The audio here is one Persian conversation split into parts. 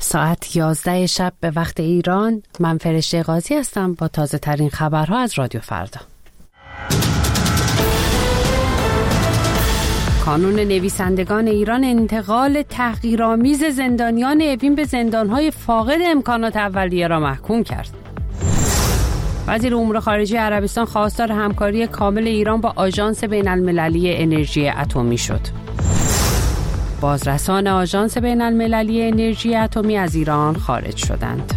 ساعت 11 شب به وقت ایران. من فرشته قاضی هستم با تازه ترین خبرها از رادیو فردا. کانون نویسندگان ایران انتقال تحقیرآمیز زندانیان اوین به زندانهای فاقد امکانات اولیه را محکوم کرد. وزیر امور خارجه عربستان خواستار همکاری کامل ایران با آژانس بین‌المللی انرژی اتمی شد. بازرسان آژانس بین‌المللی انرژی اتمی از ایران خارج شدند.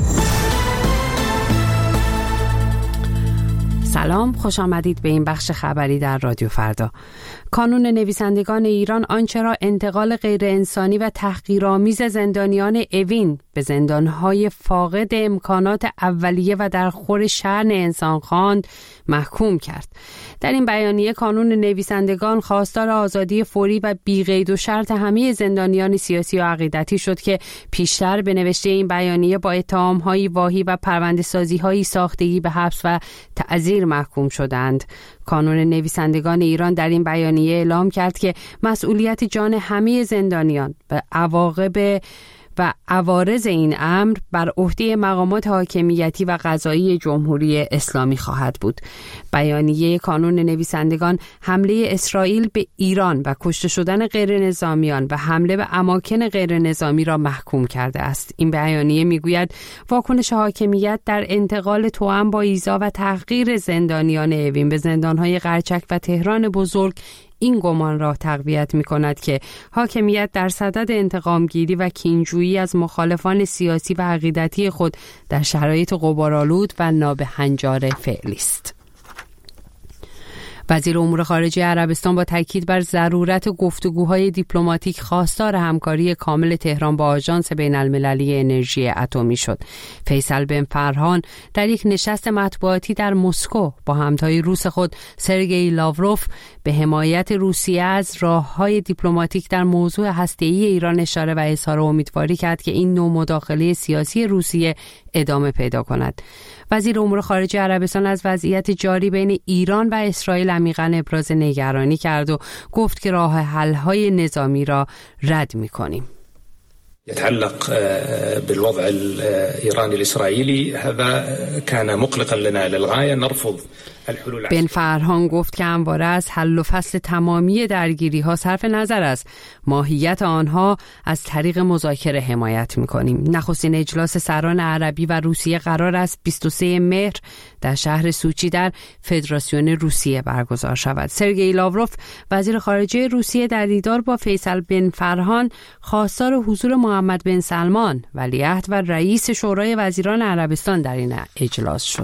سلام، خوش آمدید به این بخش خبری در رادیو فردا. کانون نویسندگان ایران آنچه را انتقال غیر انسانی و تحقیرآمیز زندانیان اوین به زندانهای فاقد امکانات اولیه و در خور شأن انسان خواند محکوم کرد. در این بیانیه کانون نویسندگان خواستار آزادی فوری و بی‌قید و شرط همه زندانیان سیاسی و عقیدتی شد که پیشتر به نوشته این بیانیه با اتهام‌های واهی و پرونده‌سازی‌های ساختگی به حبس و تعزیر محکوم شدند. کانون نویسندگان ایران در این بیانیه اعلام کرد که مسئولیت جان همه زندانیان و عواقب و عوارض این امر بر عهده مقامات حاکمیتی و قضایی جمهوری اسلامی خواهد بود. بیانیه کانون نویسندگان حمله اسرائیل به ایران و کشته شدن غیر نظامیان و حمله به اماکن غیر نظامی را محکوم کرده است. این بیانیه میگوید واکنش حاکمیت در انتقال توأم با ایذا و تحقیر زندانیان اوین به زندانهای قرچک و تهران بزرگ این گمان را تقویت می کند که حاکمیت در صدد انتقامگیری و کینجویی از مخالفان سیاسی و عقیدتی خود در شرایط غبارآلود و نابهنجار فعلی است. وزیر امور خارجه عربستان با تاکید بر ضرورت گفتگوهای دیپلماتیک خواستار همکاری کامل تهران با آژانس بین‌المللی انرژی اتمی شد. فیصل بن فرهان در یک نشست مطبوعاتی در مسکو با همتای روس خود سرگئی لاوروف به حمایت روسیه از راه‌های دیپلماتیک در موضوع هسته‌ای ایران اشاره و اظهار امیدواری کرد که این نوع مداخله سیاسی روسیه ادامه پیدا کند. وزیر امور خارجه عربستان از وضعیت جاری بین ایران و اسرائیل عمیقاً ابراز نگرانی کرد و گفت که راه حل‌های نظامی را رد می‌کنیم. يتعلق بالوضع الإيراني الإسرائيلي هذا كان مقلقا لنا للغاية نرفض الحلول. بن فرهان گفت که همواره از حل و فصل تمامی درگیری‌ها صرف نظر از ماهیت آنها از طریق مذاکره حمایت می‌کنیم. نخستین اجلاس سران عربی و روسیه قرار است 23 مهر در شهر سوچی در فدراسیون روسیه برگزار شود. سرگئی لاوروف وزیر خارجه روسیه در دیدار با فیصل بن فرهان خواستار حضور محمد بن سلمان ولیعهد و رئیس شورای وزیران عربستان در این اجلاس شد.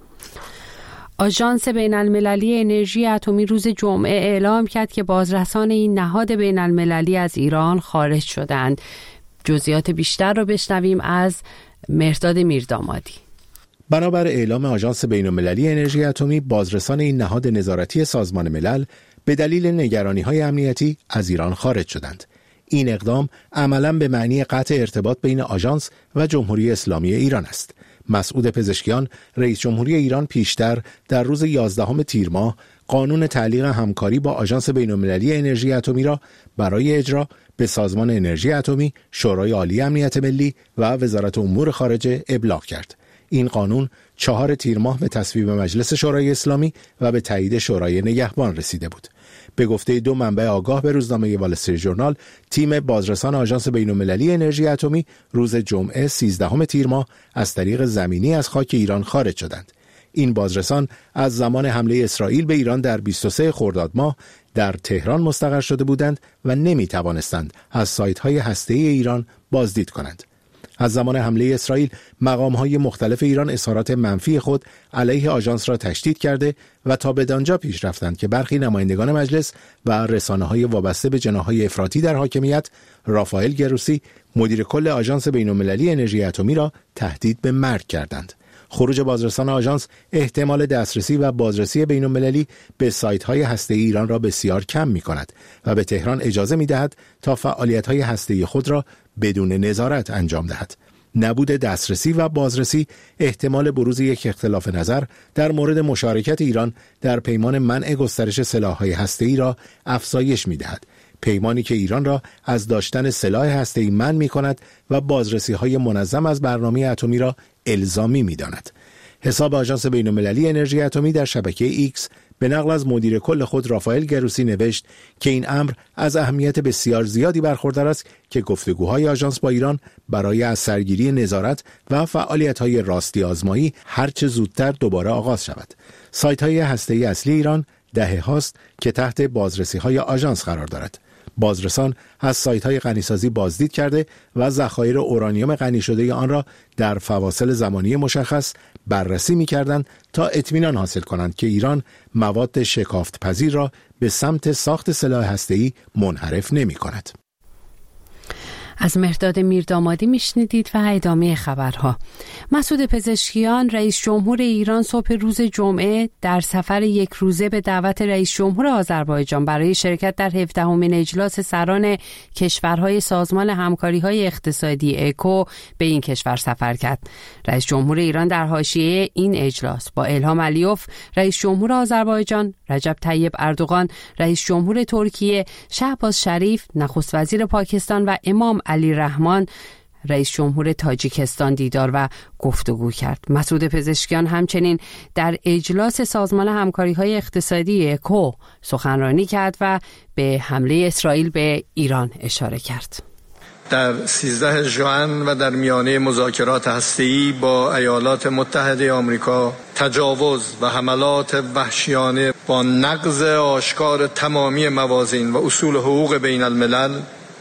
آژانس بین‌المللی انرژی اتمی روز جمعه اعلام کرد که بازرسان این نهاد بین‌المللی از ایران خارج شدند. جزئیات بیشتر را بشنویم از مهرداد میردامادی. بنابر اعلام آژانس بین‌المللی انرژی اتمی، بازرسان این نهاد نظارتی سازمان ملل به دلیل نگرانی‌های امنیتی از ایران خارج شدند. این اقدام عملاً به معنی قطع ارتباط بین آژانس و جمهوری اسلامی ایران است. مسعود پزشکیان، رئیس جمهوری ایران، پیشتر در روز 11 تیر ماه قانون تعلیق همکاری با آژانس بین‌المللی انرژی اتمی را برای اجرا به سازمان انرژی اتمی، شورای عالی امنیت ملی و وزارت امور خارجه ابلاغ کرد. این قانون 4 تیر ماه به تصویب مجلس شورای اسلامی و به تایید شورای نگهبان رسیده بود. به گفته 2 منبع آگاه به روزنامه وال استریت ژورنال، تیم بازرسان آژانس بین‌المللی انرژی اتمی روز جمعه 13 تیر ماه از طریق زمینی از خاک ایران خارج شدند. این بازرسان از زمان حمله اسرائیل به ایران در 23 خرداد ماه در تهران مستقر شده بودند و نمی توانستند از سایت‌های هسته‌ای ایران بازدید کنند. از زمان حمله اسرائیل مقام‌های مختلف ایران اظهارات منفی خود علیه آژانس را تشدید کرده و تا بدانجا پیش رفتند که برخی نمایندگان مجلس و رسانه‌های وابسته به جناح‌های افراطی در حاکمیت، رافائل گروسی، مدیر کل آژانس بین‌المللی انرژی اتمی را تهدید به مرگ کردند. خروج بازرسان آژانس احتمال دسترسی و بازرسی بین‌المللی به سایت‌های هسته‌ای ایران را بسیار کم می‌کند و به تهران اجازه می‌دهد تا فعالیت‌های هسته‌ای خود را بدون نظارت انجام دهد. نبود دسترسی و بازرسی احتمال بروز یک اختلاف نظر در مورد مشارکت ایران در پیمان منع گسترش سلاح‌های هسته‌ای را افزایش می‌دهد. پیمانی که ایران را از داشتن سلاح هسته‌ای منع می‌کند و بازرسی‌های منظم از برنامه اتمی را الزامی می‌داند. حساب آژانس بین‌المللی انرژی اتمی در شبکه ایکس به نقل از مدیر کل خود رافائل گروسی نوشت که این امر از اهمیت بسیار زیادی برخوردار است که گفتگوهای آژانس با ایران برای از سرگیری نظارت و فعالیت‌های راستی آزمایی هرچه زودتر دوباره آغاز شود. سایت‌های هسته‌ای اصلی ایران دهه هاست که تحت بازرسی‌های آژانس قرار دارد. بازرسان از سایت‌های غنیسازی بازدید کرده و ذخایر اورانیوم غنی شده آن را در فواصل زمانی مشخص بررسی می‌کردند تا اطمینان حاصل کنند که ایران مواد شکافت‌پذیر را به سمت ساخت سلاح هسته‌ای منحرف نمی‌کند. از مهرداد میردامادی میشنیدید و ادامه خبرها. مسعود پزشکیان رئیس جمهور ایران صبح روز جمعه در سفر یک روزه به دعوت رئیس جمهور آذربایجان برای شرکت در 17مین اجلاس سران کشورهای سازمان همکاری‌های اقتصادی اکو به این کشور سفر کرد. رئیس جمهور ایران در حاشیه این اجلاس با الهام علیوف رئیس جمهور آذربایجان، رجب طیب اردوغان رئیس جمهور ترکیه، شهباز شریف نخست وزیر پاکستان و امام علی رحمان رئیس جمهور تاجیکستان دیدار و گفتگو کرد. مسعود پزشکیان همچنین در اجلاس سازمان همکاری‌های اقتصادی اکو سخنرانی کرد و به حمله اسرائیل به ایران اشاره کرد. در 13 ژوئن و در میانه مذاکرات هسته‌ای با ایالات متحده آمریکا تجاوز و حملات وحشیانه با نقض آشکار تمامی موازین و اصول حقوق بین الملل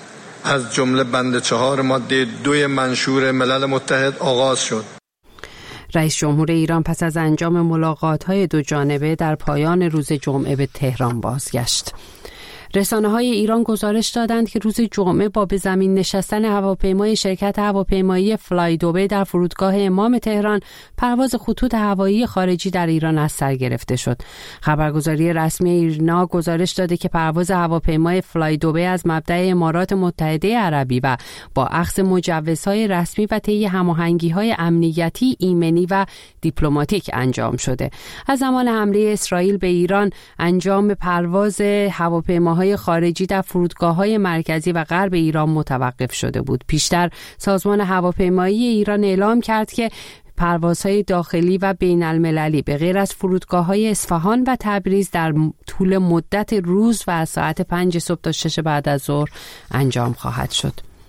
از جمله بند 4 ماده 2 منشور ملل متحد آغاز شد. رئیس جمهور ایران پس از انجام ملاقات‌های دو جانبه در پایان روز جمعه به تهران بازگشت. رسانه‌های ایران گزارش دادند که روز جمعه با به زمین نشستن هواپیمای شرکت هواپیمایی فلای دوبی در فرودگاه امام تهران پرواز خطوط هوایی خارجی در ایران از سر گرفته شد. خبرگزاری رسمی ایرنا گزارش داده که پرواز هواپیمای فلای دوبی از مبدأ امارات متحده عربی و با اخذ مجوزهای رسمی و طی هماهنگی‌های امنیتی، ایمنی و دیپلماتیک انجام شده. از زمان حمله اسرائیل به ایران انجام پرواز هواپیماهای خارجی در فرودگاه‌های مرکزی و غرب ایران متوقف شده بود. پیشتر سازمان هواپیمایی ایران اعلام کرد که پروازهای داخلی و بین المللی به غیر از فرودگاه‌های اصفهان و تبریز در طول مدت روز و از ساعت 5 صبح تا 6 بعد از ظهر انجام خواهد شد.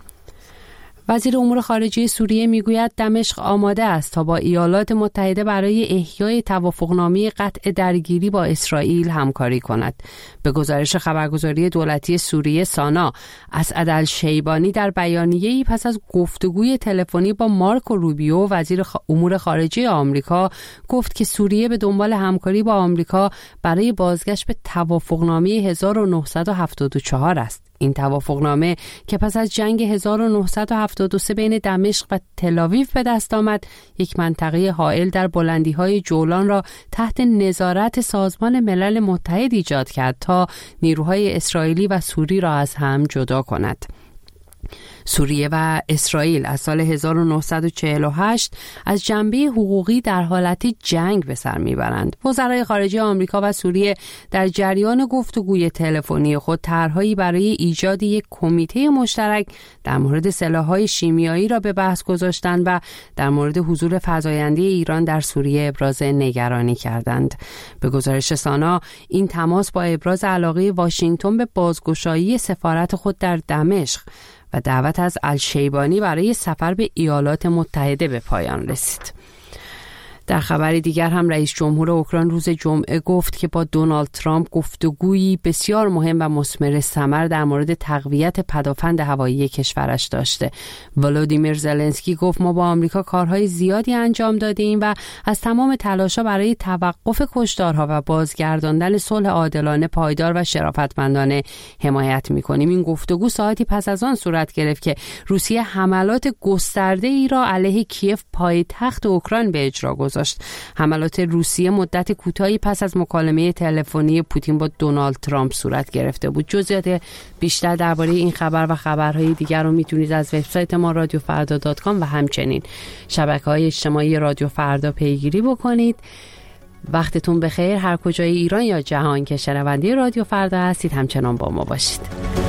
وزیر امور خارجه سوریه میگوید دمشق آماده است تا با ایالات متحده برای احیای توافقنامه قطع درگیری با اسرائیل همکاری کند. به گزارش خبرگزاری دولتی سوریه سانا، اسعد الشیبانی در بیانیه‌ای پس از گفتگوی تلفنی با مارکو روبیو وزیر امور خارجه آمریکا گفت که سوریه به دنبال همکاری با آمریکا برای بازگشت به توافقنامه 1974 است. این توافقنامه که پس از جنگ 1973 بین دمشق و تل‌آویو به دست آمد، یک منطقه حائل در بلندی‌های جولان را تحت نظارت سازمان ملل متحد ایجاد کرد تا نیروهای اسرائیلی و سوری را از هم جدا کند. سوریه و اسرائیل از سال 1948 از جنبه حقوقی در حالت جنگ به سر میبرند. وزرای خارجه آمریکا و سوریه در جریان گفتگوی تلفنی خود طرحهایی برای ایجاد یک کمیته مشترک در مورد سلاح‌های شیمیایی را به بحث گذاشتند و در مورد حضور فزاینده ایران در سوریه ابراز نگرانی کردند. به گزارش سانا، این تماس با ابراز علاقه واشنگتن به بازگشایی سفارت خود در دمشق و دعوت از الشیبانی برای سفر به ایالات متحده به پایان رسید. در خبری دیگر هم رئیس جمهور اوکراین روز جمعه گفت که با دونالد ترامپ گفتگویی بسیار مهم و مثمر ثمر در مورد تقویت پدافند هوایی کشورش داشته. ولودیمیر زلنسکی گفت ما با آمریکا کارهای زیادی انجام دادیم و از تمام تلاش‌ها برای توقف کشتارها و بازگرداندن صلح عادلانه، پایدار و شرافتمندانه حمایت می‌کنیم. این گفتگو ساعتی پس از آن صورت گرفت که روسیه حملات گسترده‌ای را علیه کیف پایتخت اوکراین به اجرا گذاشت. حملات روسیه مدت کوتاهی پس از مکالمه تلفنی پوتین با دونالد ترامپ صورت گرفته بود. جزئیات بیشتر درباره این خبر و خبرهای دیگر رو میتونید از وبسایت ما رادیوفردا.com و همچنین شبکه‌های اجتماعی رادیو فردا پیگیری بکنید. وقتتون بخیر. هر کجای ایران یا جهان که شنونده رادیو فردا هستید همچنان با ما باشید.